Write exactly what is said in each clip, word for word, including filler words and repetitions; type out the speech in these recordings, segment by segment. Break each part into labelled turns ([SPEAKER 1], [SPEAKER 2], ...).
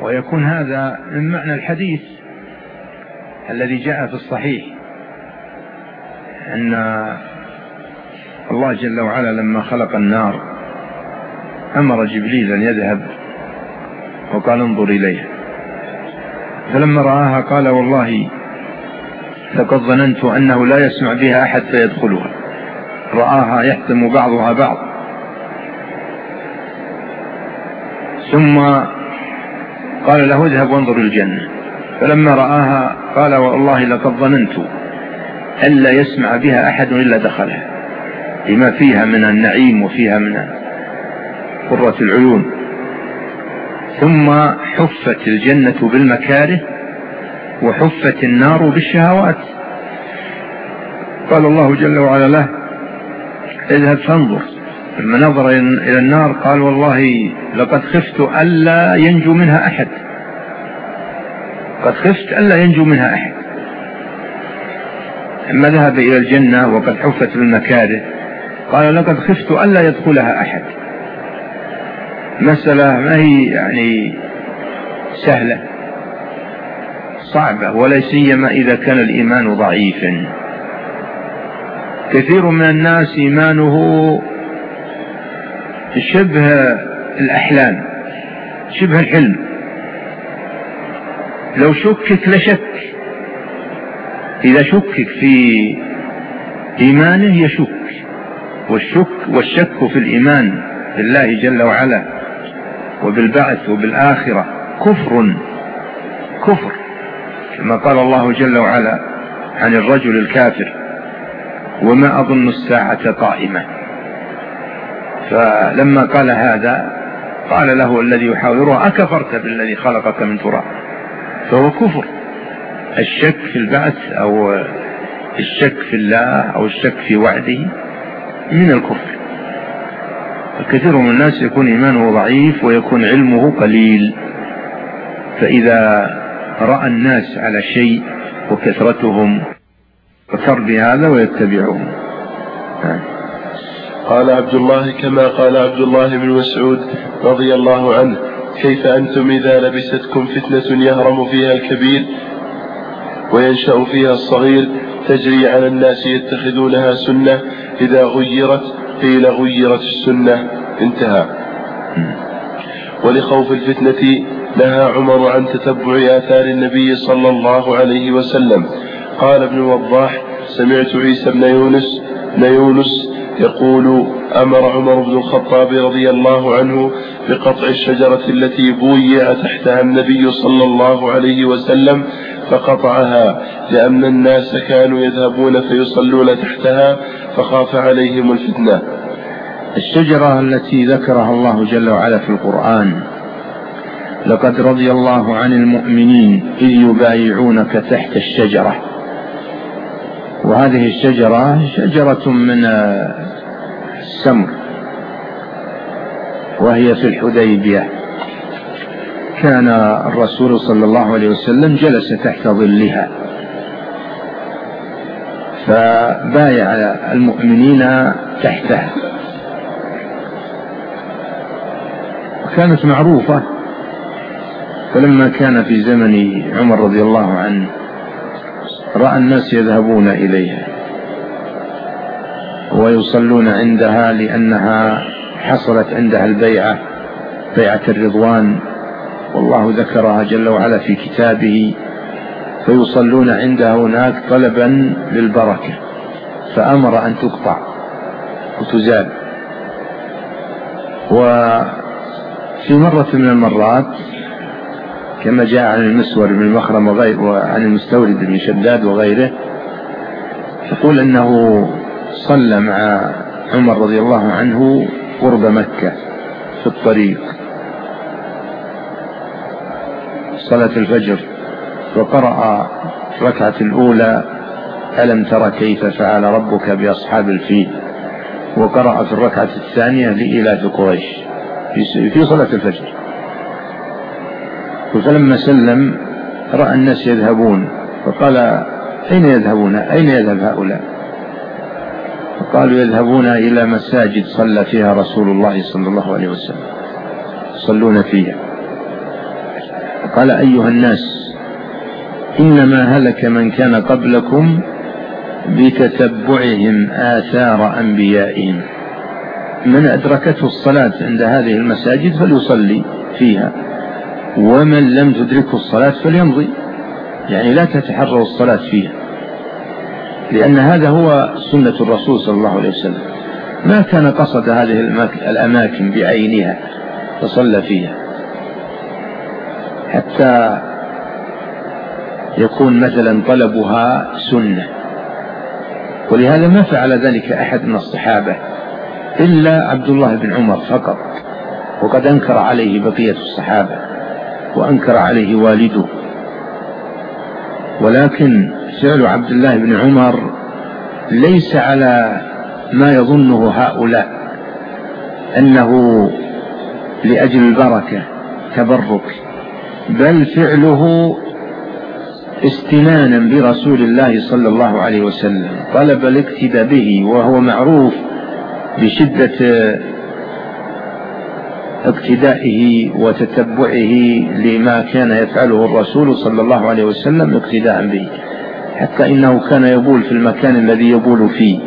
[SPEAKER 1] ويكون هذا من معنى الحديث الذي جاء في الصحيح أن الله جل وعلا لما خلق النار أمر جبريل أن يذهب وقال انظر إليها، فلما رآها قال والله لقد ظننت أنه لا يسمع بها أحد فيدخلها، رآها يحتم بعضها بعض. ثم قال له اذهب وانظر الجنة، فلما رآها قال والله لقد ظننت ألا يسمع بها أحد إلا دخلها، لما فيها من النعيم وفيها من قرة العيون. ثم حفت الجنة بالمكاره وحفت النار بالشهوات. قال الله جل وعلا له اذهب فانظر، لما نظر إلى النار قال والله لقد خفت ألا ينجو منها أحد، قد خفت ألا ينجو منها أحد. لما ذهب إلى الجنة وقد حفت بالمكاره قال لقد خفت ألا يدخلها أحد. مسألة ما هي يعني سهلة، صعبة، ولا سيما إذا كان الإيمان ضعيفا. كثير من الناس إيمانه شبه الأحلام، شبه الحلم، لو شكك لشك، إذا شكك في إيمانه يشك، والشك والشك في الإيمان بالله جل وعلا وبالبعث وبالآخرة كفر كفر، كما قال الله جل وعلا عن الرجل الكافر وما أظن الساعة قائمة. فلما قال هذا قال له الذي يحاوره أكفرت بالذي خلقك من تراب، فهو كفر. الشك في البعث أو الشك في الله أو الشك في وعده من الكفر. الكثير من الناس يكون إيمانه ضعيف ويكون علمه قليل، فإذا رأى الناس على شيء وكثرتهم فصار بهذا ويتبعهم.
[SPEAKER 2] قال عبد الله كما قال عبد الله بن مسعود رضي الله عنه كيف أنتم إذا لبستكم فتنة يهرم فيها الكبير وينشأ فيها الصغير تجري على الناس يتخذونها سنة، إذا غيرت قيل غيرت السنة. انتهى. ولخوف الفتنة نهى عمر عن تتبع آثار النبي صلى الله عليه وسلم. قال ابن وضاح سمعت عيسى بن يونس بن يونس يقول أمر عمر بن الخطاب رضي الله عنه بقطع الشجرة التي بويع تحتها النبي صلى الله عليه وسلم، فقطعها لأن الناس كانوا يذهبون فيصلون تحتها فخاف عليهم الفتنة.
[SPEAKER 1] الشجرة التي ذكرها الله جل وعلا في القرآن لقد رضي الله عن المؤمنين إذ يبايعونك تحت الشجرة، وهذه الشجرة شجرة من السمر وهي في الحديبية. كان الرسول صلى الله عليه وسلم جلس تحت ظلها فبايع المؤمنين تحتها، وكانت معروفة. فلما كان في زمن عمر رضي الله عنه رأى الناس يذهبون إليها ويصلون عندها، لأنها حصلت عندها البيعة، بيعة الرضوان، والله ذكرها جل وعلا في كتابه، فيصلون عندها هناك طلبا للبركة، فأمر أن تقطع وتزال. وفي مرة من المرات كما جاء عن المسور بن مخرم وغيره وعن المستورد بن شداد وغيره، يقول أنه صلى مع عمر رضي الله عنه قرب مكة في الطريق صلاة الفجر، وقرأ الركعة الأولى ألم تر كيف فعل ربك بأصحاب الفيل، وقرأ في الركعة الثانية لإيلاف قريش في صلاة الفجر. فلما سلم رأى الناس يذهبون فقال أين يذهبون؟ أين يذهب هؤلاء؟ فقالوا يذهبون إلى مساجد صلى فيها رسول الله صلى الله عليه وسلم، يصلون فيها. قال أيها الناس إنما هلك من كان قبلكم بتتبعهم آثار أنبيائهم. من أدركته الصلاة عند هذه المساجد فليصلي فيها، ومن لم تدركه الصلاة فليمضي، يعني لا تتحروا الصلاة فيها، لأن هذا هو سنة الرسول صلى الله عليه وسلم. ما كان قصد هذه الأماكن بعينها فصلى فيها حتى يكون مثلا طلبها سنة، ولهذا ما فعل ذلك أحد من الصحابة إلا عبد الله بن عمر فقط، وقد أنكر عليه بقية الصحابة وأنكر عليه والده. ولكن فعل عبد الله بن عمر ليس على ما يظنه هؤلاء أنه لأجل البركة تبرك، بل فعله استنانا برسول الله صلى الله عليه وسلم، طلب الاقتداء به، وهو معروف بشدة اقتدائه وتتبعه لما كان يفعله الرسول صلى الله عليه وسلم اقتداء به، حتى إنه كان يبول في المكان الذي يبول فيه.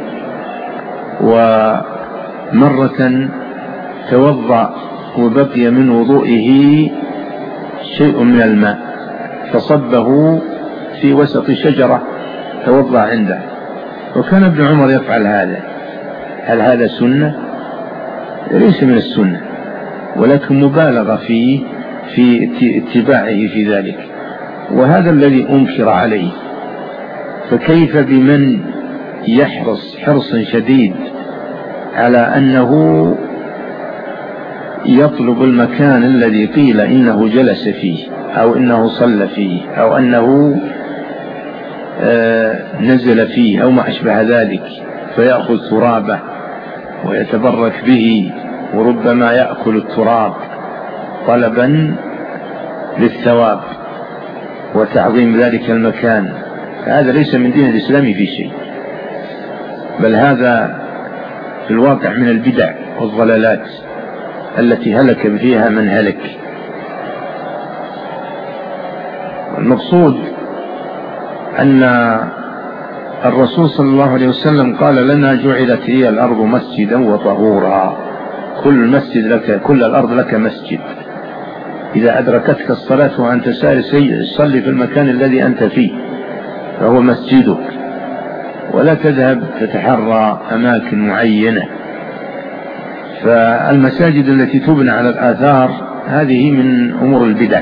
[SPEAKER 1] ومرة توضأ وبقي من وضوئه شيء من الماء فصبه في وسط شجرة توضأ عنده، وكان ابن عمر يفعل هذا. هل هذا سنة؟ ليس من السنة، ولكن مبالغة فيه في اتباعه في ذلك، وهذا الذي أنكر عليه. فكيف بمن يحرص حرصا شديد على أنه يطلب المكان الذي قيل إنه جلس فيه أو إنه صلى فيه أو أنه آه نزل فيه أو ما أشبه ذلك، فيأخذ ترابه ويتبرك به، وربما يأكل التراب طلبا للثواب وتعظيم ذلك المكان. هذا ليس من دين الإسلام في شيء، بل هذا في الواقع من البدع والضلالات التي هلك فيها من هلك. المقصود أن الرسول صلى الله عليه وسلم قال لنا جعلت هي الأرض مسجدا وطهورا، كل مسجد لك، كل الأرض لك مسجد، إذا أدركتك الصلاة وأنت سائر صلي في المكان الذي أنت فيه فهو مسجدك، ولا تذهب تتحرى أماكن معينة. فالمساجد التي تبنى على الآثار هذه من أمور البدع،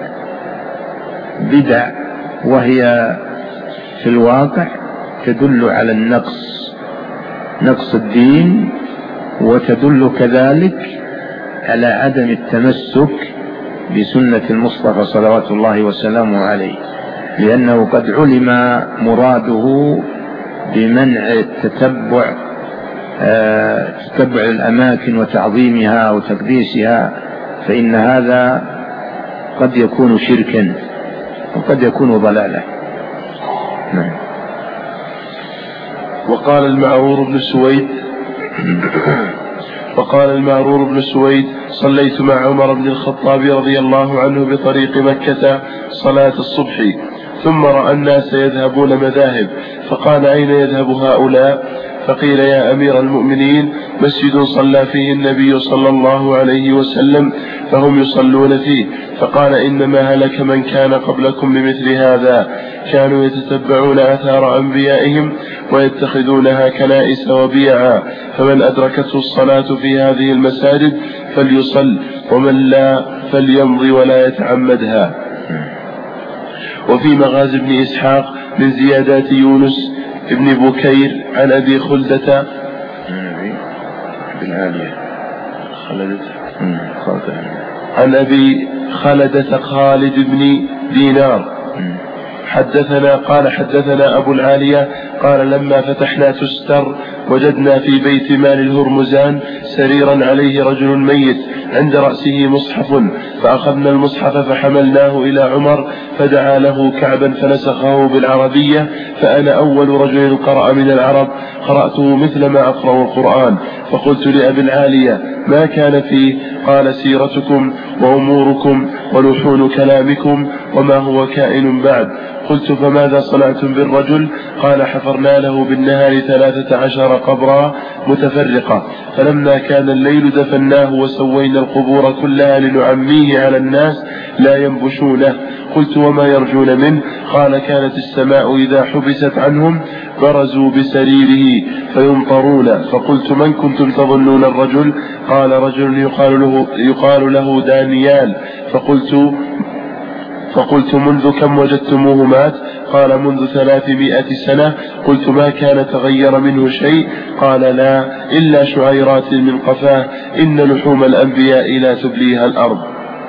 [SPEAKER 1] بدع وهي في الواقع تدل على النقص، نقص الدين، وتدل كذلك على عدم التمسك بسنة المصطفى صلوات الله وسلامه عليه، لأنه قد علم مراده بمنع التتبع آه تتبع الأماكن وتعظيمها وتقديسها، فإن هذا قد يكون شركا وقد يكون ضلالة. نعم.
[SPEAKER 2] وقال المعرور بن سويد وقال المعرور بن سويد صليت مع عمر بن الخطاب رضي الله عنه بطريق مكة صلاة الصبح، ثم رأى الناس يذهبون مذاهب، فقال أين يذهب هؤلاء؟ فقيل يا أمير المؤمنين مسجد صلى فيه النبي صلى الله عليه وسلم فهم يصلون فيه. فقال إنما هلك من كان قبلكم بمثل هذا، كانوا يتتبعون آثار أنبيائهم ويتخذونها كنائس وبيعا، فمن أدركته الصلاة في هذه المساجد فليصل، ومن لا فليمضي ولا يتعمدها. وفي مغازي بن إسحاق من زيادات يونس ابن بكير عن أبي خلدة عن أبي خلدة خالد بن دينار حدثنا قال حدثنا أبو العالية قال لما فتحنا تستر وجدنا في بيت مال الهرمزان سريرا عليه رجل ميت عند رأسه مصحف، فأخذنا المصحف فحملناه إلى عمر فدعا له كعبا فنسخه بالعربية، فأنا أول رجل قرأ من العرب، قرأته مثل ما أقرأ القرآن. فقلت لأبي العالية ما كان فيه؟ قال سيرتكم وأموركم ولحون كلامكم وما هو كائن بعد. قلت فماذا صنعتم بالرجل؟ قال حفرنا له بالنهار ثلاثة عشر قبرا متفرقة، فلما كان الليل دفناه وسوينا القبور كلها لنعميه على الناس لا ينبشونه. قلت وما يرجون منه؟ قال كانت السماء إذا حبست عنهم برزوا بسريره فيمطرون. فقلت من كنتم تظنون الرجل؟ قال رجل يقال له, يقال له دانيال. فقلت فقلت منذ كم وجدتموه مات؟ قال منذ ثلاثمائة سنة. قلت ما كان تغير منه شيء؟ قال لا إلا شعيرات من قفاه، إن لحوم الأنبياء لا تبليها الأرض.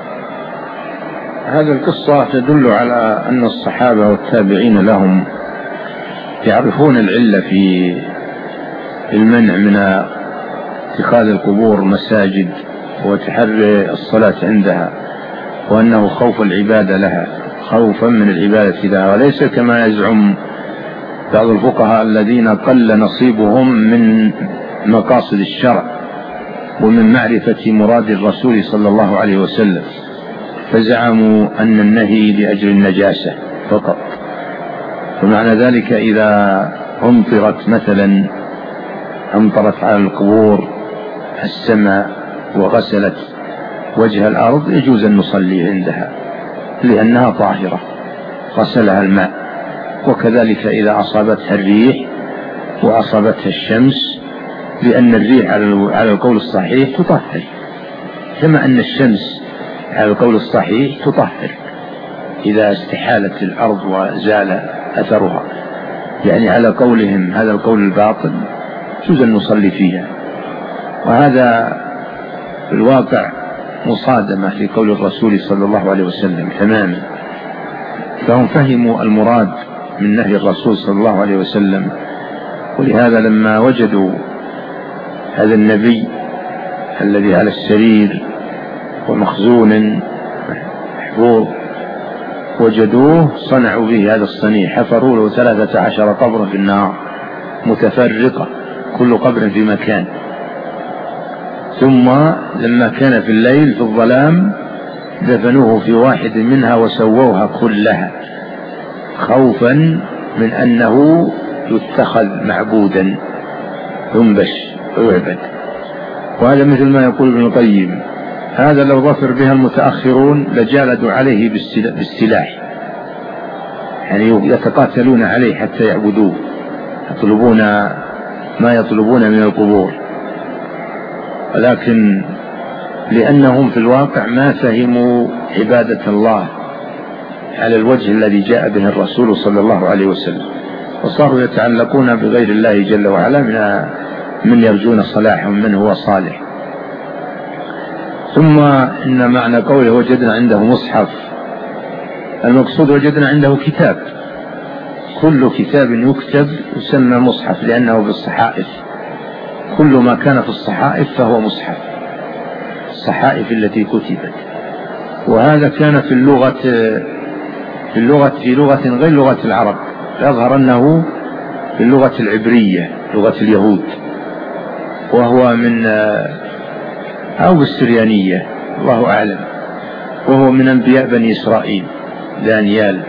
[SPEAKER 1] هذه القصة تدل على أن الصحابة والتابعين لهم يعرفون العلة في المنع من اتخاذ القبور مساجد وتحري الصلاة عندها، وأنه خوف العبادة لها، خوفا من العبادة لها، وليس كما يزعم بعض الفقهاء الذين قل نصيبهم من مقاصد الشرع ومن معرفة مراد الرسول صلى الله عليه وسلم، فزعموا أن النهي لأجل النجاسة فقط. ومعنى ذلك إذا أمطرت مثلا أمطرت على القبور السماء وغسلت وجه الأرض يجوز أن نصلي عندها لأنها طاهرة غسلها الماء. وكذلك إذا أصابتها الريح وأصابتها الشمس، لأن الريح على القول الصحيح تطهر، كما أن الشمس على القول الصحيح تطهر إذا استحالت الأرض وزال أثرها. يعني على قولهم هذا القول الباطل يجوز أن نصلي فيها، وهذا في الواقع مصادمة في قول الرسول صلى الله عليه وسلم تماما. فهم فهموا المراد من نهي الرسول صلى الله عليه وسلم، ولهذا لما وجدوا هذا النبي الذي على السرير ومخزون محفوظ وجدوه صنعوا به هذا الصنيع، حفروا له ثلاثة عشر قبرا في النار متفرقة كل قبر في مكان، ثم لما كان في الليل في الظلام دفنوه في واحد منها وسووها كلها خوفا من أنه يتخذ معبودا ينبش ويعبد. وهذا مثل ما يقول ابن القيم، هذا لو ظفر بها المتأخرون لجالدوا عليه بالسلاح، يعني يتقاتلون عليه حتى يعبدوه، يطلبون ما يطلبون من القبور، ولكن لأنهم في الواقع ما فهموا عبادة الله على الوجه الذي جاء به الرسول صلى الله عليه وسلم، وصاروا يتعلقون بغير الله جل وعلا من من يرجون صلاحهم من هو صالح. ثم إن معنى قوله وجدنا عنده مصحف، المقصود وجدنا عنده كتاب، كل كتاب يكتب يسمى مصحف لأنه في الصحائف، كل ما كان في الصحائف فهو مصحف، الصحائف التي كتبت. وهذا كان في اللغة في اللغة في لغة غير لغة العرب، يظهر أنه في اللغة العبرية لغة اليهود، وهو من أو بالسريانية الله أعلم، وهو من أنبياء بني إسرائيل دانيال.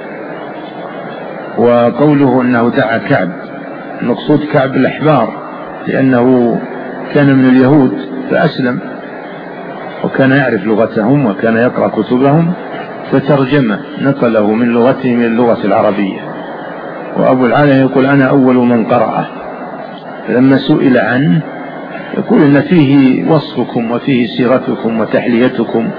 [SPEAKER 1] وقوله أنه دعا كعب، المقصود كعب الأحبار لأنه كان من اليهود فأسلم وكان يعرف لغتهم وكان يقرأ كتبهم فترجمه نقله من لغته من اللغة العربية. وأبو العالية يقول أنا أول من قرأه، لما سئل عنه يقول إن فيه وصفكم وفيه سيرتكم وتحليتكم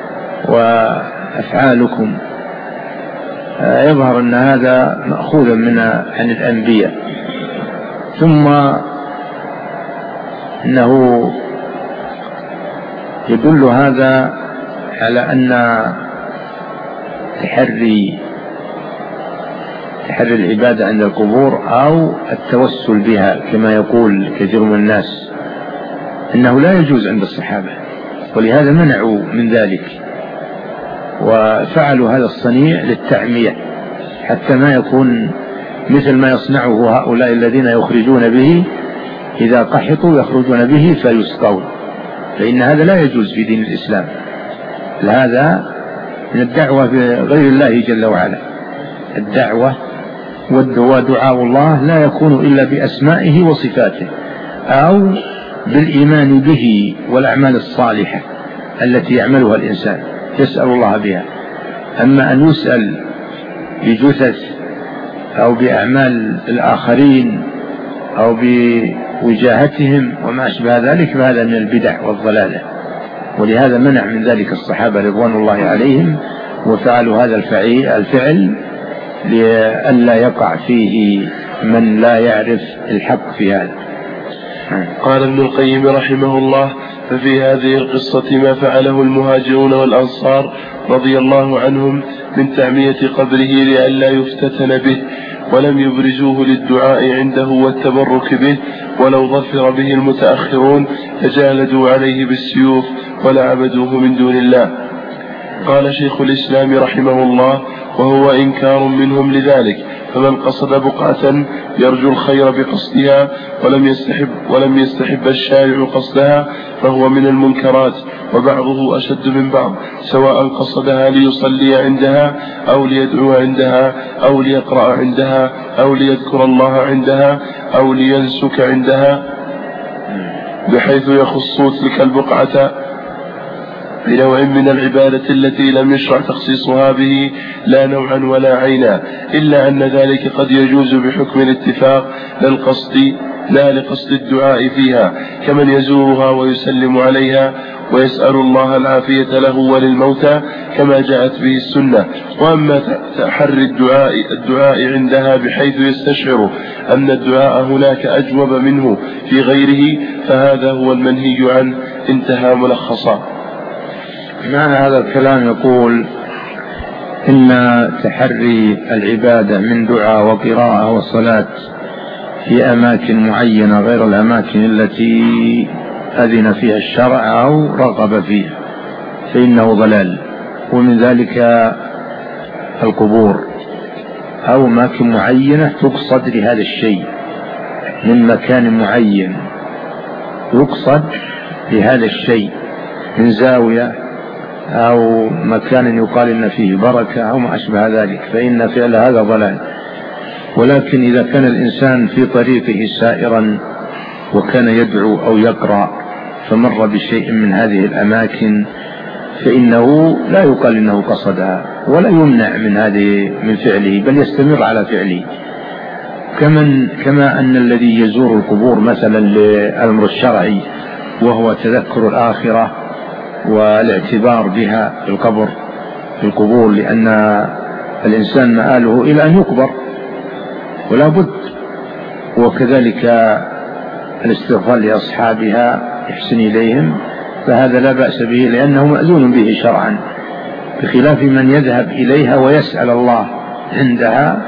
[SPEAKER 1] وأفعالكم، يظهر أن هذا مأخوذا من عن الأنبياء. ثم إنه يدل هذا على أن تحري تحري العبادة عند القبور أو التوسل بها كما يقول كثير من الناس، إنه لا يجوز عند الصحابة، ولهذا منعوا من ذلك وفعلوا هذا الصنيع للتعمية حتى ما يكون مثل ما يصنعه هؤلاء الذين يخرجون به، إذا قحطوا يخرجون به فيسقون، فإن هذا لا يجوز في دين الإسلام. هذا من الدعوة بغير الله جل وعلا. الدعوة ودعاء الله لا يكون إلا بأسمائه وصفاته أو بالإيمان به والأعمال الصالحة التي يعملها الإنسان يسأل الله بها. أما أن يسأل بجثث أو بأعمال الآخرين أو بوجاهتهم وما أشبه ذلك فهذا من البدع والضلالة، ولهذا منع من ذلك الصحابة رضوان الله عليهم، وفعلوا هذا الفعل لئلا يقع فيه من لا يعرف الحق في هذا.
[SPEAKER 2] قال ابن القيم رحمه الله: ففي هذه القصة ما فعله المهاجرون والأنصار رضي الله عنهم من تعمية قبره لئلا يفتتن به، ولم يبرزوه للدعاء عنده والتبرك به، ولو ظفر به المتأخرون فجالدوا عليه بالسيوف ولا عبدوه من دون الله. قال شيخ الإسلام رحمه الله: وهو إنكار منهم لذلك، فمن قصد بقعة يرجو الخير بقصدها ولم يستحب, ولم يستحب الشارع قصدها فهو من المنكرات، وبعضه أشد من بعض، سواء قصدها ليصلي عندها أو ليدعو عندها أو ليقرأ عندها أو ليذكر الله عندها أو لينسك عندها، بحيث يخص تلك البقعة بنوع من العبادة التي لم يشرع تخصيصها به لا نوعا ولا عينا، إلا أن ذلك قد يجوز بحكم الاتفاق للقصد لا لقصد الدعاء فيها، كمن يزورها ويسلم عليها ويسأل الله العافية له وللموتى كما جاءت به السنة. وأما تحري الدعاء, الدعاء عندها بحيث يستشعر أن الدعاء هناك أجوب منه في غيره فهذا هو المنهي عنه. انتهى ملخصا.
[SPEAKER 1] معنى هذا الكلام يقول إن تحري العبادة من دعاء وقراءة وصلاة في أماكن معينة غير الأماكن التي أذن فيها الشرع أو رغب فيها فإنه ضلال، ومن ذلك القبور أو أماكن معينة تقصد لهذا الشيء من مكان معين يقصد لهذا الشيء من زاوية أو مكان يقال إن فيه بركة أو ما أشبه ذلك، فإن فعل هذا ضلال. ولكن إذا كان الإنسان في طريقه سائرا وكان يدعو أو يقرأ فمر بشيء من هذه الأماكن فإنه لا يقال إنه قصدها ولا يمنع من هذه من فعله، بل يستمر على فعله. كمن كما أن الذي يزور القبور مثلا للأمر الشرعي وهو تذكر الآخرة والاعتبار بها في القبر في القبور، لأن الإنسان مآله إلى أن يقبر ولا بد، وكذلك الاستغفار لأصحابها يحسن إليهم فهذا لا بأس به لأنه مأذون به شرعا، بخلاف من يذهب إليها ويسأل الله عندها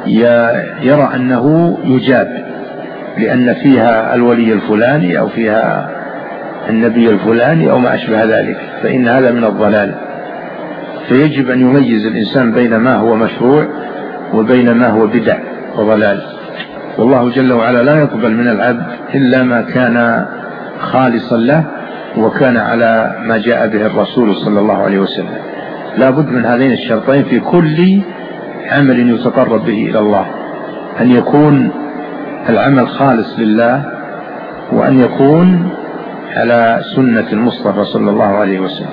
[SPEAKER 1] يرى أنه يجاب لأن فيها الولي الفلاني أو فيها النبي الفلاني أو ما أشبه ذلك، فإن هذا من الضلال. فيجب أن يميز الإنسان بين ما هو مشروع وبين ما هو بدع وضلال. والله جل وعلا لا يقبل من العبد إلا ما كان خالصا له وكان على ما جاء به الرسول صلى الله عليه وسلم. لا بد من هذين الشرطين في كل عمل يتقرب به إلى الله، أن يكون العمل خالص لله وأن يكون على سنة المصطفى صلى الله عليه وسلم.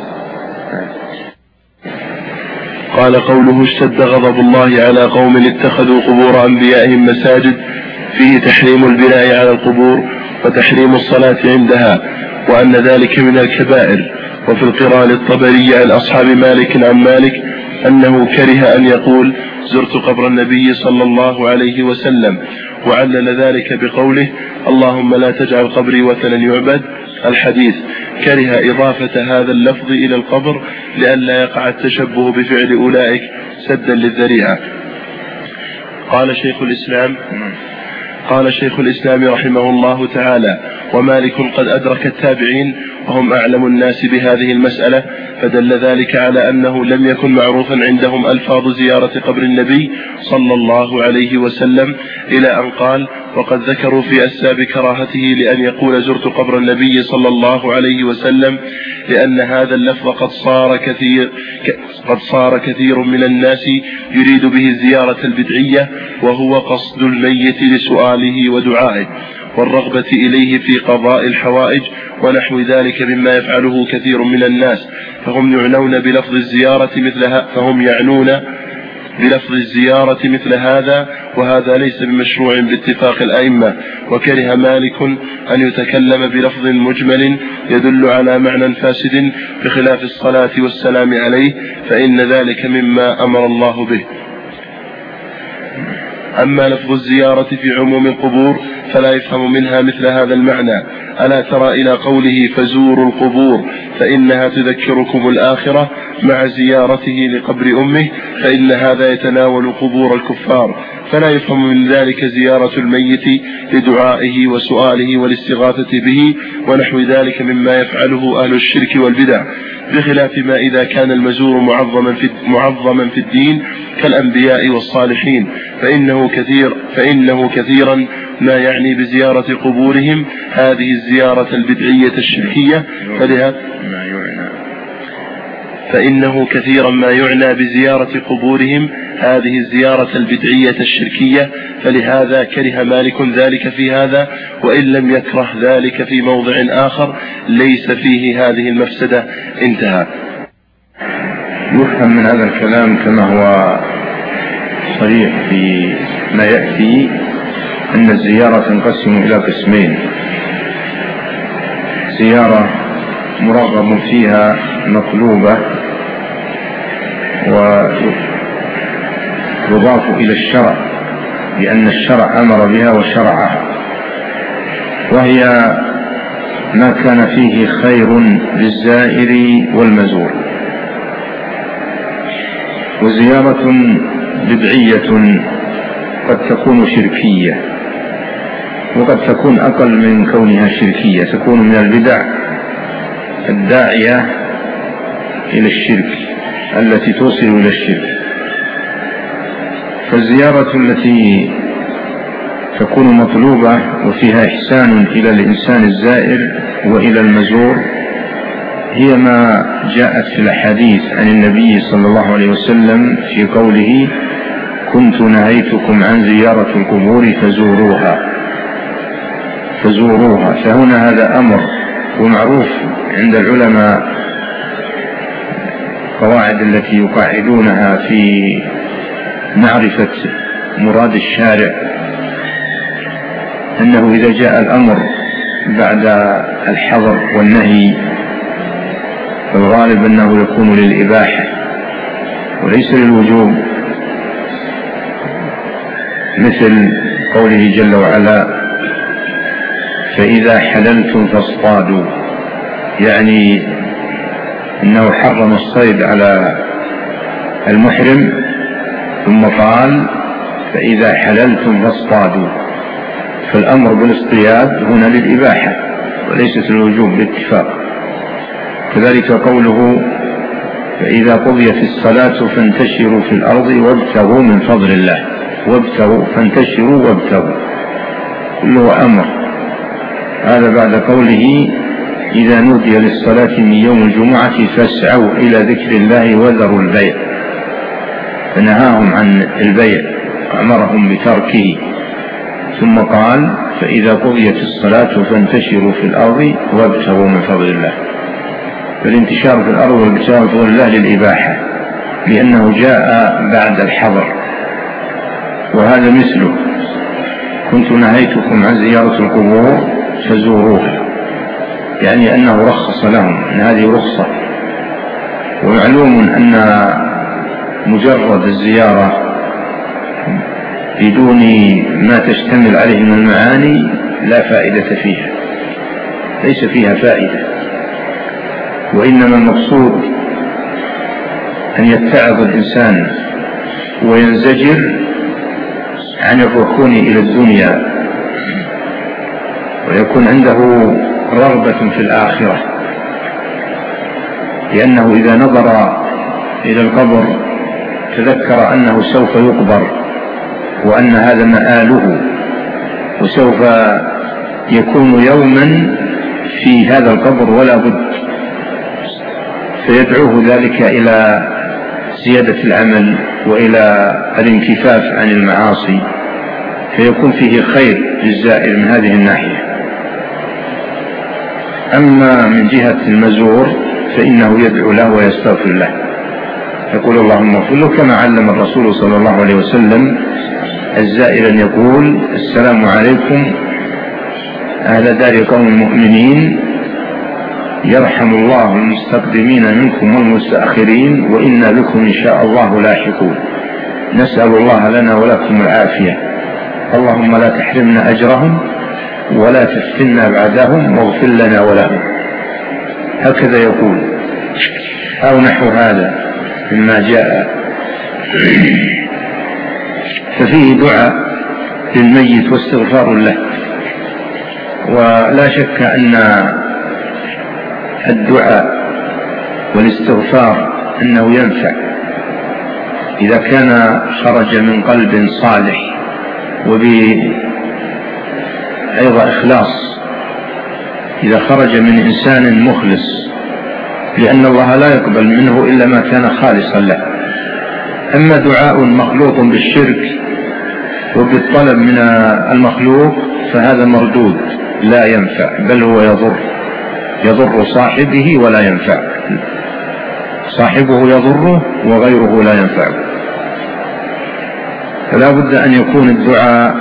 [SPEAKER 2] قال قوله: اشتد غضب الله على قوم اتخذوا قبور أنبيائهم مساجد، فيه تحريم البناء على القبور وتحريم الصلاة عندها، وأن ذلك من الكبائر. وفي القراءة للطبري عن أصحاب مالك عن مالك أنه كره أن يقول: زرت قبر النبي صلى الله عليه وسلم، وعلل ذلك بقوله: اللهم لا تجعل قبري وثنا يعبد. الحديث كره إضافة هذا اللفظ إلى القبر لئلا يقع التشبه بفعل أولئك سدا للذريعة. قال شيخ الإسلام قال شيخ الإسلام رحمه الله تعالى: ومالك قد أدرك التابعين وهم أعلم الناس بهذه المسألة، فدل ذلك على أنه لم يكن معروفا عندهم ألفاظ زيارة قبر النبي صلى الله عليه وسلم، إلى أن قال: وقد ذكروا في أسباب كراهته لأن يقول زرت قبر النبي صلى الله عليه وسلم، لأن هذا اللفظ قد صار كثير قد صار كثير من الناس يريد به الزيارة البدعية، وهو قصد الميت لسؤاله ودعائه والرغبة إليه في قضاء الحوائج ونحو ذلك مما يفعله كثير من الناس، فهم يعنون بلفظ الزيارة مثل فهم يعنون بلفظ الزيارة مثل هذا، وهذا ليس بمشروع باتفاق الأئمة. وكره مالك أن يتكلم بلفظ مجمل يدل على معنى فاسد بخلاف الصلاة والسلام عليه، فإن ذلك مما أمر الله به. أما لفظ الزيارة في عموم القبور فلا يفهم منها مثل هذا المعنى. ألا ترى إلى قوله: فزوروا القبور فإنها تذكركم الآخرة، مع زيارته لقبر أمه، فإن هذا يتناول قبور الكفار، فلا يفهم من ذلك زيارة الميت لدعائه وسؤاله والاستغاثة به ونحو ذلك مما يفعله أهل الشرك والبدع، بخلاف ما إذا كان المزور معظما في, معظما في الدين كالأنبياء والصالحين، فإنه كثير فإنه كثيرا ما يعني بزيارة قبورهم هذه الزيارة البدعية الشركية، فلهذا فإنه كثيرا ما يعنى بزيارة قبورهم هذه الزيارة البدعية الشركية، فلهذا كره مالك ذلك في هذا، وإن لم يكره ذلك في موضع آخر ليس فيه هذه المفسدة. انتهى.
[SPEAKER 1] يفهم من هذا الكلام كما هو صريح في ما يأتي أن الزيارة تنقسم إلى قسمين: زيارة مرغب فيها مطلوبة ويضاف إلى الشرع لأن الشرع أمر بها وشرعها، وهي ما كان فيه خير للزائر والمزور. وزيارة بدعية قد تكون شركية، وقد تكون أقل من كونها شركية، تكون من البدع الداعية إلى الشرك التي توصل إلى الشرك. فالزيارة التي تكون مطلوبة وفيها إحسان إلى الإنسان الزائر وإلى المزور هي ما جاءت في الحديث عن النبي صلى الله عليه وسلم في قوله: كنت نهيتكم عن زيارة القبور فزوروها فزوروها فهنا هذا أمر، ومعروف عند العلماء قواعد التي يقاعدونها في معرفة مراد الشارع، أنه إذا جاء الأمر بعد الحظر والنهي فالغالب أنه يكون للإباحة وليس للوجوب، مثل قوله جل وعلا: فإذا حللتم فاصطادوا، يعني إنه حرم الصيد على المحرم ثم قال: فإذا حللتم فاصطادوا، فالأمر بالاصطياد هنا للإباحة وليست الوجوب باتفاق. كذلك قوله: فإذا قضيت الصلاة فانتشروا في الأرض وابتغوا من فضل الله، وابتغوا فانتشروا وابتغوا، كله أمر. هذا بعد قوله: إذا نودي للصلاة من يوم الجمعة فاسعوا إلى ذكر الله وذروا البيع، فنهاهم عن البيع وأمرهم بتركه، ثم قال: فإذا قضيت الصلاة فانتشروا في الأرض وابتغوا من فضل الله. فالانتشار في الأرض والابتغاء من فضل الله للإباحة لأنه جاء بعد الحظر. وهذا مثله: كنت نهيتكم عن زيارة القبور فزوروها، يعني أنه رخص لهم، أن هذه رخصة. ومعلوم أن مجرد الزيارة بدون ما تشتمل عليه من المعاني لا فائدة فيها، ليس فيها فائدة، وإنما المقصود أن يتعظ الإنسان وينزجر عن الركون إلى الدنيا ويكون عنده رغبة في الآخرة، لأنه إذا نظر إلى القبر تذكر أنه سوف يقبر وأن هذا مآله وسوف يكون يوما في هذا القبر ولا بد، فيدعوه ذلك إلى زيادة العمل وإلى الانكفاف عن المعاصي، فيكون فيه خير للزائر من هذه الناحية. أما من جهة المزور فإنه يدعو له ويستغفر له، يقول اللهم اغفر له، كما علم الرسول صلى الله عليه وسلم الزائر أن يقول السلام عليكم أهل دار قوم المؤمنين، يرحم الله المستقدمين منكم والمستأخرين، وإنا بكم إن شاء الله لاحقون، نسأل الله لنا ولكم العافية، اللهم لا تحرمنا أجرهم ولا تفتنا بعدهم واغفر لنا ولهم. هكذا يقول أو نحو هذا مما جاء. ففيه دعاء للميت واستغفار له، ولا شك أن الدعاء والاستغفار أنه ينفع إذا كان خرج من قلب صالح وبأيضا إخلاص، إذا خرج من إنسان مخلص، لأن الله لا يقبل منه إلا ما كان خالصا له. أما دعاء مخلوط بالشرك وبالطلب من المخلوق فهذا مردود لا ينفع، بل هو يضر يضر صاحبه ولا ينفع، صاحبه يضره وغيره لا ينفعه. فلا بد أن يكون الدعاء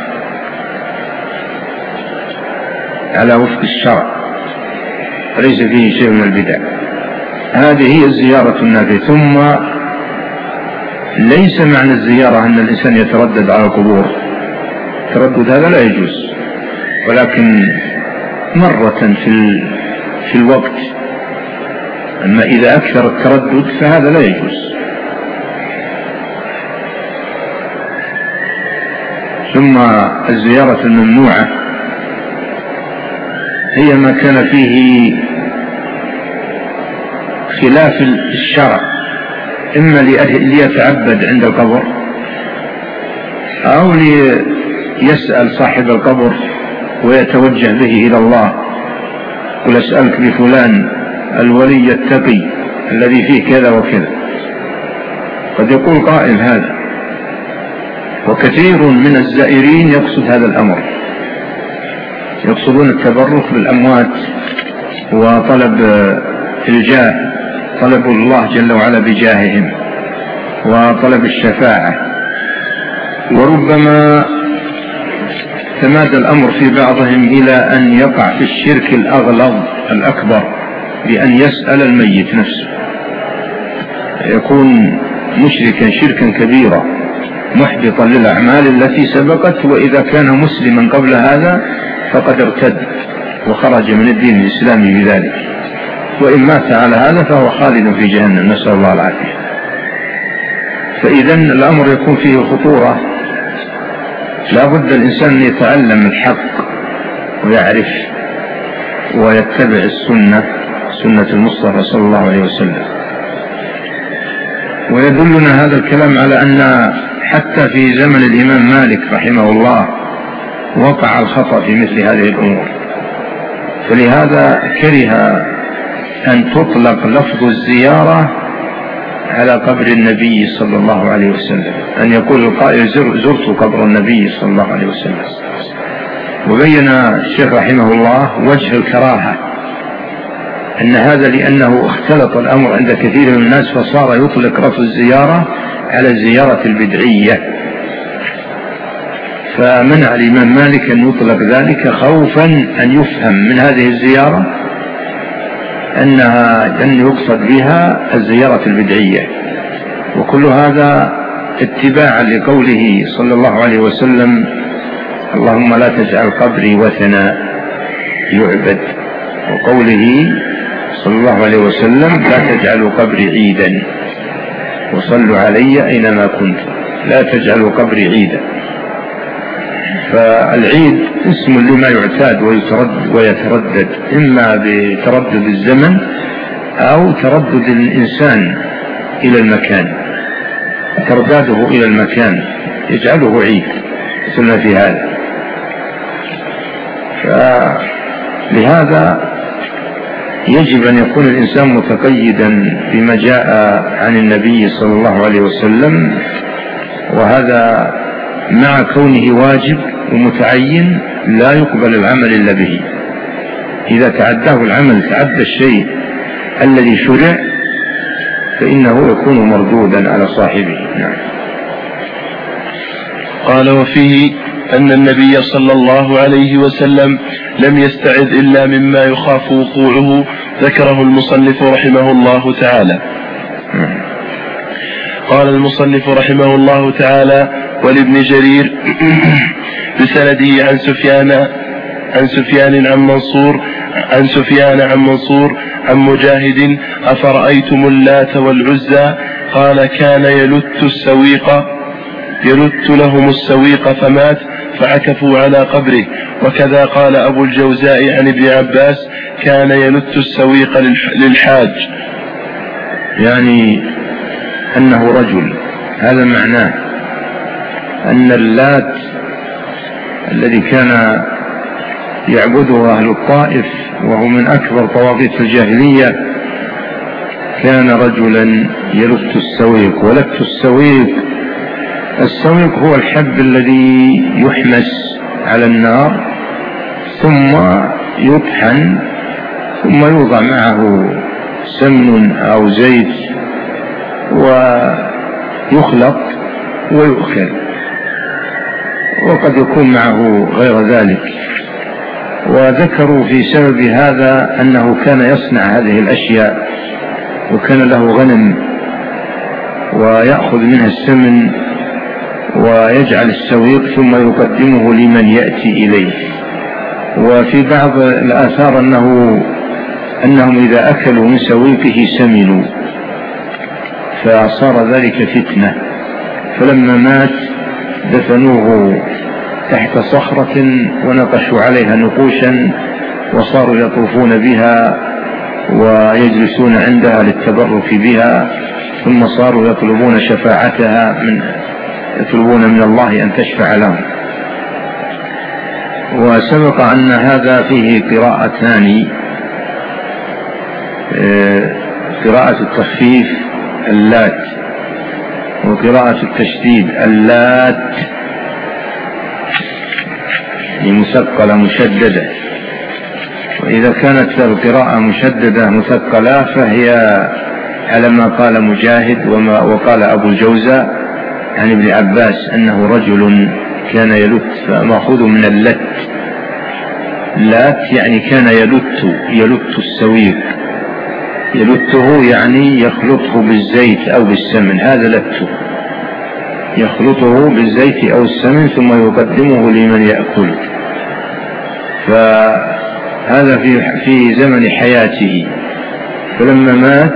[SPEAKER 1] على وفق الشرع وليس فيه شيء من البدع. هذه هي الزيارة النافعة. ثم ليس معنى الزيارة أن الإنسان يتردد على القبور، التردد هذا لا يجوز، ولكن مرة في في الوقت. أما إذا أكثر التردد فهذا لا يجوز. ثم الزيارة الممنوعة هي ما كان فيه خلاف الشرع، إما ليتعبد عند القبر أو ليسأل صاحب القبر ويتوجه به إلى الله، قل أسألك بفلان الولي التقي الذي فيه كذا وكذا. قد يقول قائل هذا، وكثير من الزائرين يقصد هذا الأمر، يقصدون التبرك بالأموات وطلب الجاه، طلب الله جل وعلا بجاههم وطلب الشفاعة. وربما تمادى الأمر في بعضهم إلى أن يقع في الشرك الأغلظ الأكبر بأن يسأل الميت نفسه، يكون مشركا شركا كبيرا محبطا للأعمال التي سبقت، وإذا كان مسلما قبل هذا فقد ارتد وخرج من الدين الإسلامي بذلك، وإن مات على هذا فهو خالد في جهنم، نسأل الله العافية. فإذا الأمر يكون فيه خطورة، لا بد الإنسان أن يتعلم الحق ويعرف ويتبع السنة، سنة المصطفى صلى الله عليه وسلم. ويدلنا هذا الكلام على أن حتى في زمن الإمام مالك رحمه الله وقع الخطأ في مثل هذه الأمور، فلهذا كره أن تطلق لفظ الزيارة على قبر النبي صلى الله عليه وسلم، أن يقول القائل زرت قبر النبي صلى الله عليه وسلم. وبين الشيخ رحمه الله وجه الكراهة أن هذا لأنه اختلط الأمر عند كثير من الناس، فصار يطلق لفظ الزيارة على الزيارة البدعية، فمنع الإمام مالك أن يطلق ذلك خوفا أن يفهم من هذه الزيارة أنها أن يقصد بها الزيارة البدعية. وكل هذا اتباعا لقوله صلى الله عليه وسلم اللهم لا تجعل قبري وثنا يعبد، وقوله صلى الله عليه وسلم لا تجعلوا قبري عيدا وصلوا علي أينما كنت، لا تجعلوا قبري عيدا. فالعيد اسم لما يعتاد ويتردد, ويتردد إما بتردد الزمن أو تردد الإنسان إلى المكان، ترداده إلى المكان يجعله عيد مثل في هذا. فلهذا يجب أن يكون الإنسان متقيدا بما جاء عن النبي صلى الله عليه وسلم، وهذا مع كونه واجب ومتعين لا يقبل العمل إلا به. إذا تعداه العمل، تعدى الشيء الذي شرع، فإنه يكون مردودا على صاحبه. نعم.
[SPEAKER 2] قال: وفيه أن النبي صلى الله عليه وسلم لم يستعذ إلا مما يخاف وقوعه، ذكره المصنف رحمه الله تعالى. قال المصنف رحمه الله تعالى: ولابن جرير بسنده عن سفيان عن سفيان عن منصور عن سفيان عن منصور عن مجاهد: أفرأيتم اللات والعزى؟ قال: كان يلت السويق يلت لهم السويق فمات فعكفوا على قبره. وكذا قال أبو الجوزاء عن ابن عباس: كان يلت السويق للحاج،
[SPEAKER 1] يعني أنه رجل. هذا معناه أن اللات الذي كان يعبده أهل الطائف وهو من أكبر طواغيت الجاهلية كان رجلا يلت السويق. ولت السويق، السويق هو الحب الذي يحمس على النار ثم يطحن ثم يوضع معه سمن أو زيت ويخلط ويؤكل، وقد يكون معه غير ذلك. وذكروا في سبب هذا أنه كان يصنع هذه الأشياء، وكان له غنم ويأخذ منها السمن ويجعل السويق ثم يقدمه لمن يأتي إليه. وفي بعض الآثار أنه أنهم إذا أكلوا من سويقه سمنوا، فصار ذلك فتنة. فلما مات دفنوه تحت صخرة ونقشوا عليها نقوشا وصاروا يطوفون بها ويجلسون عندها للتبرك بها، ثم صاروا يطلبون شفاعتها من يطلبون من الله أن تشفع لهم. وسبق أن هذا فيه قراءتان: قراءة التخفيف اللات، وقراءة التشديد اللات مثقلة مشددة. وإذا كانت القراءة مشددة مثقلة فهي على ما قال مجاهد وما وقال أبو الجوزاء عن ابن عباس أنه رجل كان يلت، فمأخوذ من اللت. لات يعني كان يلت يلت السويق، يلته يعني يخلطه بالزيت أو بالسمن، هذا لته، يخلطه بالزيت أو السمن ثم يقدمه لمن يأكل. فهذا في في زمن حياته. فلما مات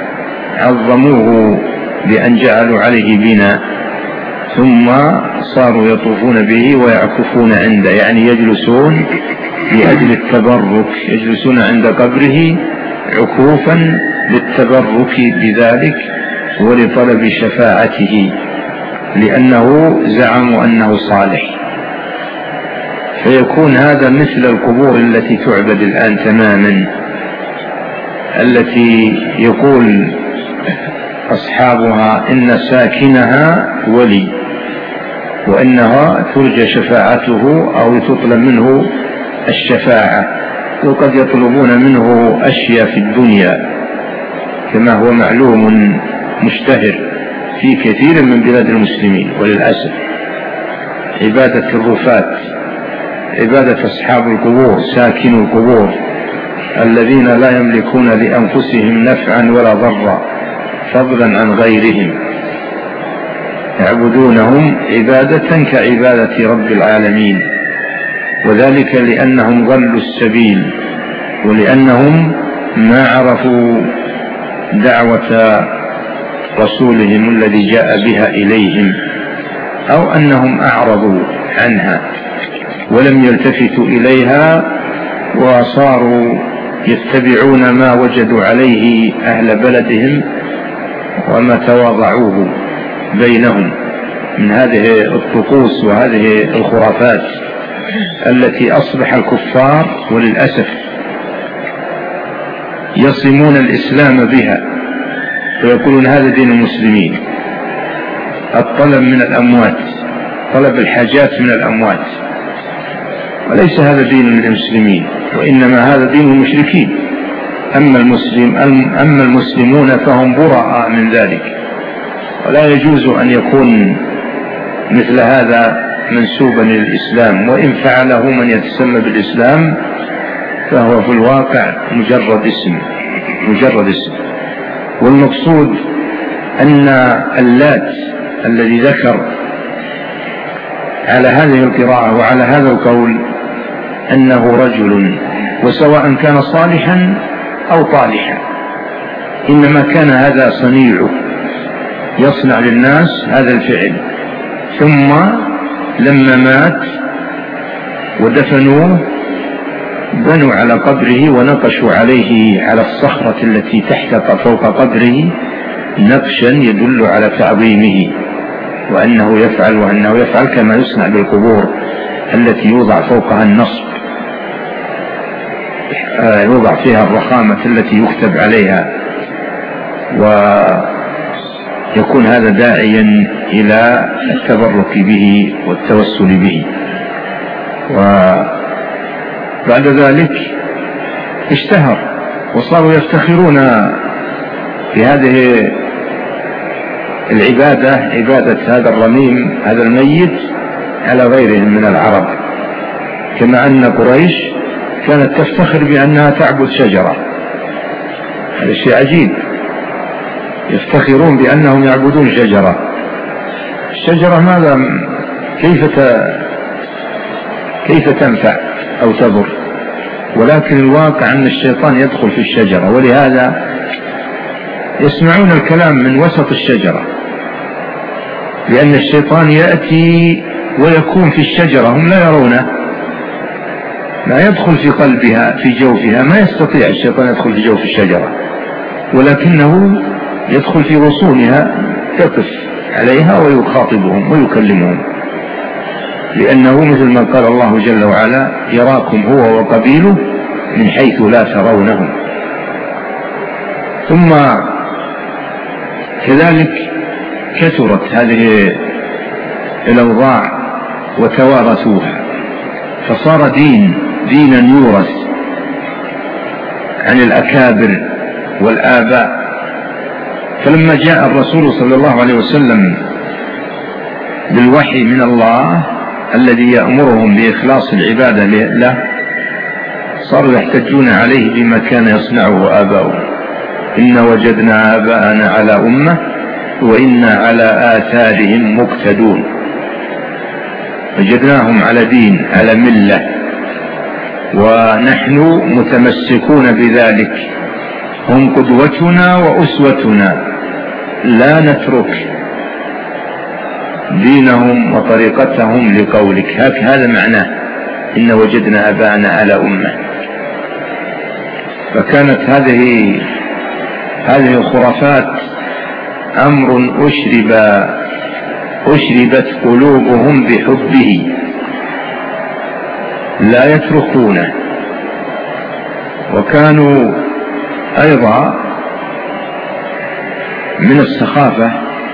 [SPEAKER 1] عظموه بأن جعلوا عليه بناء، ثم صاروا يطوفون به ويعكفون عنده، يعني يجلسون لأجل التبرك، يجلسون عند قبره عكوفا للتبرك بذلك ولطلب شفاعته، لأنه زعموا أنه صالح. فيكون هذا مثل القبور التي تعبد الآن تماما، التي يقول أصحابها إن ساكنها ولي، وإنها ترجى شفاعته أو تطلب منه الشفاعة، وقد يطلبون منه أشياء في الدنيا كما هو معلوم مشتهر في كثير من بلاد المسلمين. وللأسف عبادة الرفات، عبادة أصحاب القبور، ساكنوا القبور الذين لا يملكون لأنفسهم نفعا ولا ضرا فضلا عن غيرهم، يعبدونهم عبادة كعبادة رب العالمين، وذلك لأنهم ضلوا السبيل، ولأنهم ما عرفوا دعوة رسولهم الذي جاء بها إليهم، أو أنهم أعرضوا عنها. ولم يلتفتوا إليها وصاروا يتبعون ما وجدوا عليه أهل بلدهم وما تواضعوه بينهم من هذه الطقوس وهذه الخرافات التي أصبح الكفار وللأسف يصمون الإسلام بها ويقولون هذا دين المسلمين، الطلب من الأموات، طلب الحاجات من الأموات، وليس هذا دين المسلمين، وإنما هذا دين المشركين. أما المسلم أما المسلمون فهم براء من ذلك، ولا يجوز أن يكون مثل هذا منسوبا للإسلام، وإن فعله من يتسمى بالإسلام فهو في الواقع مجرد اسم مجرد اسم. والمقصود أن اللات الذي ذكر على هذه القراءة وعلى هذا القول أنه رجل، وسواء كان صالحا أو طالحا، إنما كان هذا صنيعه، يصنع للناس هذا الفعل. ثم لما مات ودفنوه بنوا على قبره ونقشوا عليه على الصخرة التي تحت فوق قبره نقشا يدل على تعظيمه وأنه يفعل وأنه يفعل كما يصنع بالقبور التي يوضع فوقها النصب، يوضع فيها الرخامة التي يكتب عليها، ويكون هذا داعيا إلى التبرك به والتوسل به. وبعد ذلك اشتهر وصاروا يفتخرون في هذه العبادة، عبادة هذا الرميم هذا الميت على غيرهم من العرب، كما أن قريش كانت تفتخر بأنها تعبد شجرة. هذا شيء عجيب، يفتخرون بأنهم يعبدون شجرة. الشجرة ماذا كيف كيف تنفع أو تضر؟ ولكن الواقع أن الشيطان يدخل في الشجرة، ولهذا يسمعون الكلام من وسط الشجرة، لأن الشيطان يأتي ويكون في الشجرة، هم لا يرونه، لا يدخل في قلبها في جوفها، ما يستطيع الشيطان يدخل في جوف الشجرة، ولكنه يدخل في غصونها، يقف عليها ويخاطبهم ويكلمهم، لأنه مثل ما قال الله جل وعلا يراكم هو وقبيله من حيث لا ترونهم. ثم كذلك كثرت هذه الأوضاع وتوارثوها، فصار دين دينا يورث عن الأكابر والآباء. فلما جاء الرسول صلى الله عليه وسلم بالوحي من الله الذي يأمرهم بإخلاص العبادة له، صاروا يحتجون عليه بما كان يصنعه آباؤهم. إن وجدنا آباءنا على أمة وإنا على آثارهم مقتدون، وجدناهم على دين على ملة، ونحن متمسكون بذلك، هم قدوتنا وأسوتنا، لا نترك دينهم وطريقتهم لقولك. هذا معناه إن وجدنا آباءنا على أمة. فكانت هذه هذه الخرافات أمر أشرب أشربت قلوبهم بحبه، لا يتركونه. وكانوا أيضا من السخافة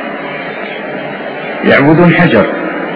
[SPEAKER 1] يعبدون حجر،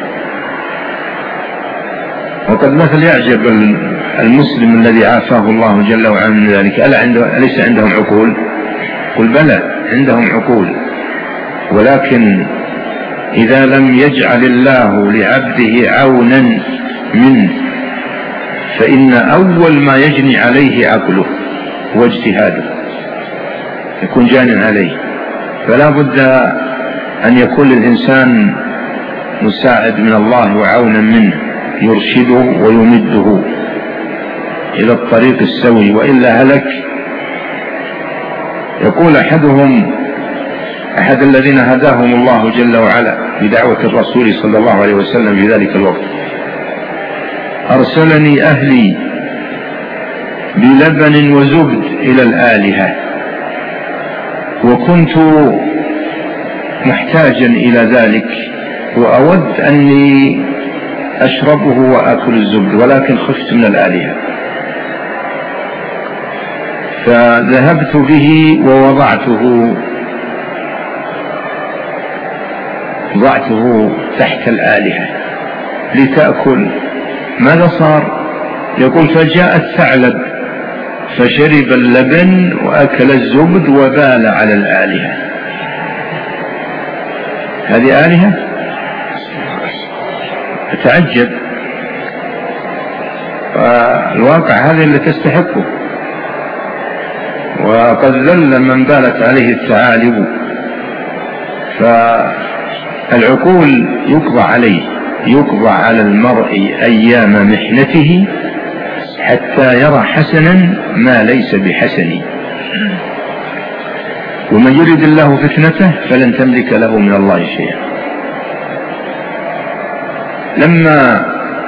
[SPEAKER 1] وقد مثل يعجب المسلم الذي عافاه الله جل وعلا من ذلك، ألا عنده أليس عندهم عقول؟ قل بلى عندهم عقول، ولكن إذا لم يجعل الله لعبده عونا منه فإن أول ما يجني عليه عقله واجتهاده، يكون جان عليه. فلا بد أن يكون للإنسان مساعد من الله وعونا منه يرشده ويمده إلى الطريق السوي، وإلا هلك. يقول أحدهم أحد الذين هداهم الله جل وعلا بدعوة الرسول صلى الله عليه وسلم في ذلك الوقت، أرسلني أهلي بلبن وزبد إلى الآلهة، وكنت محتاجا إلى ذلك وأود أني أشربه وأكل الزبد، ولكن خفت من الآلهة، فذهبت به ووضعته ضعته تحت الآلهة لتأكل. ماذا صار؟ يقول فجاء الثعلب فشرب اللبن وأكل الزبد وبال على الآلهة. هذه آلهة؟ أتعجب. الواقع هذا اللي تستحقه، وقد ذل من بالت عليه الثعالب. فالعقول يقضى عليه، يقضى على المرء أيام محنته حتى يرى حسنا ما ليس بحسن، ومن يرد الله فتنته فلن تملك له من الله شيئا. لما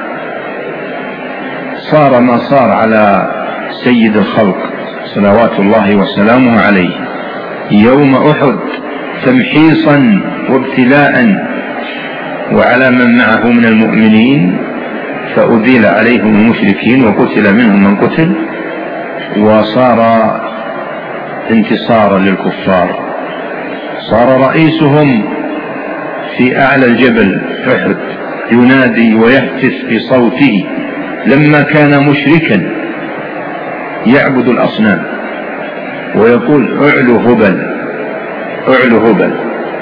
[SPEAKER 1] صار ما صار على سيد الخلق صلوات الله وسلامه عليه يوم أحد تمحيصا وابتلاء وعلى من معه من المؤمنين، فأذيل عليهم المشركين وقتل منهم من قتل، وصار انتصارا للكفار. صار رئيسهم في أعلى الجبل أحد ينادي ويهتف بصوته لما كان مشركا يعبد الأصنام ويقول أعلو هبل أعلو هبل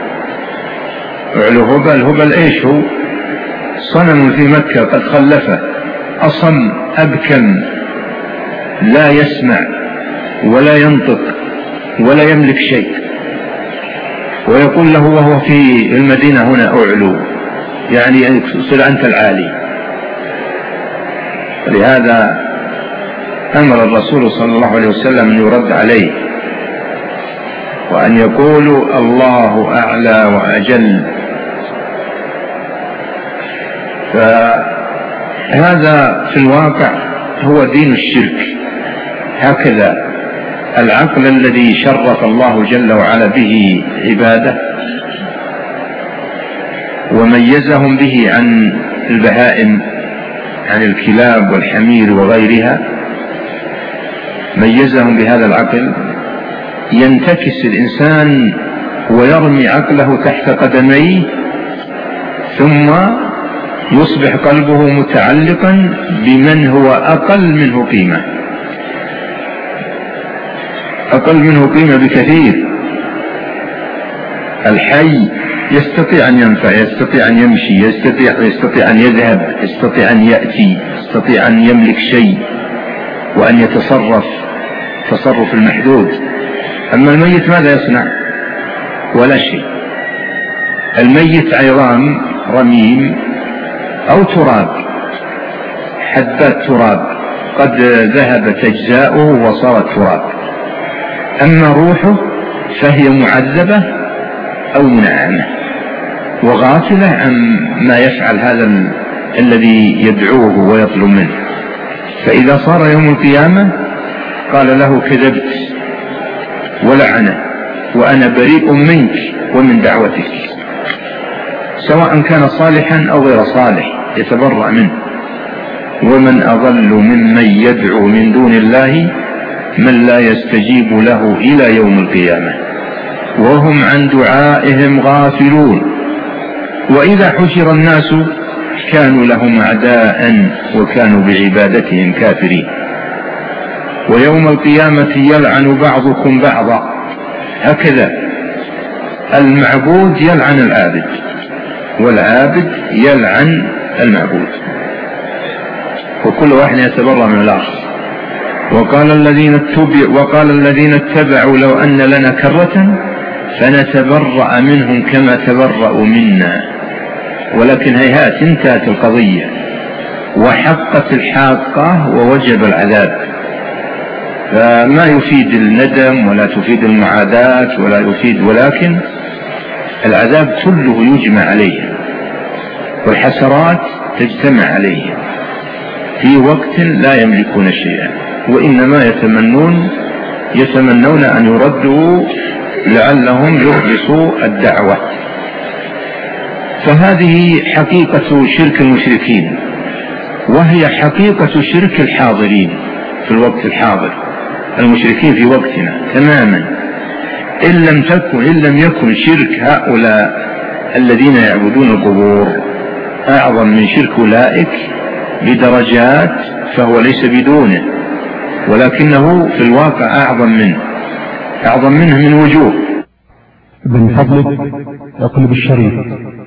[SPEAKER 1] أعلو هبل. هبل إيش هو؟ صنم في مكة قد خلفه، أصم أبكم لا يسمع ولا ينطق ولا يملك شيء، ويقول له وهو في المدينة هنا أعلو، يعني صل أنت العالي. لهذا أمر الرسول صلى الله عليه وسلم أن يرد عليه وأن يقولوا الله أعلى وأجل. فهذا في الواقع هو دين الشرك. هكذا العقل الذي شرف الله جل وعلا به عباده وميزهم به عن البهائم، عن الكلاب والحمير وغيرها، ميزهم بهذا العقل. ينتكس الإنسان ويرمي عقله تحت قدميه، ثم يصبح قلبه متعلقا بمن هو أقل منه قيمة، أقل منه قيمة بكثير. الحي يستطيع أن ينفع، يستطيع أن يمشي، يستطيع, يستطيع أن يذهب، يستطيع أن يأتي، يستطيع أن يملك شيء وأن يتصرف تصرف المحدود. أما الميت ماذا يصنع؟ ولا شيء. الميت عظام رميم أو تراب، حبات تراب قد ذهبت أجزاؤه وصارت تراب. أما روحه فهي معذبة أو منعمة وغافلة عن ما يفعل هذا ال... الذي يدعوه ويطلب منه. فإذا صار يوم القيامة قال له كذبت ولعنه وأنا بريء منك ومن دعوتك، سواء كان صالحا أو غير صالح يتبرأ منه. ومن أضل ممن يدعو من دون الله من لا يستجيب له إلى يوم القيامة وهم عن دعائهم غافلون. وإذا حشر الناس كانوا لهم أعداء وكانوا بعبادتهم كافرين. ويوم القيامة يلعن بعضكم بعضا. هكذا المعبود يلعن العابد والعابد يلعن المعبود، وكل واحد يتبرأ من الآخر. وقال الذين اتبعوا وقال الذين اتبعوا لو أن لنا كرة فنتبرأ منهم كما تبرأوا منا، ولكن هيهات انتهت القضية وحقت الحاقة ووجب العذاب. فما يفيد الندم ولا تفيد المعاداة ولا يفيد، ولكن العذاب كله يجمع عليه والحسرات تجتمع عليه. في وقت لا يملكون شيئا، وإنما يتمنون يتمنون أن يردوا لعلهم يخلصوا الدعوة. فهذه حقيقة شرك المشركين، وهي حقيقة شرك الحاضرين في الوقت الحاضر، المشركين في وقتنا تماما. إن لم تكن إن لم يكن شرك هؤلاء الذين يعبدون القبور أعظم من شرك أولئك بدرجات، فهو ليس بدونه، ولكنه في الواقع أعظم منه أعظم منه من وجوه.
[SPEAKER 3] من فضلك اقلب الشريط.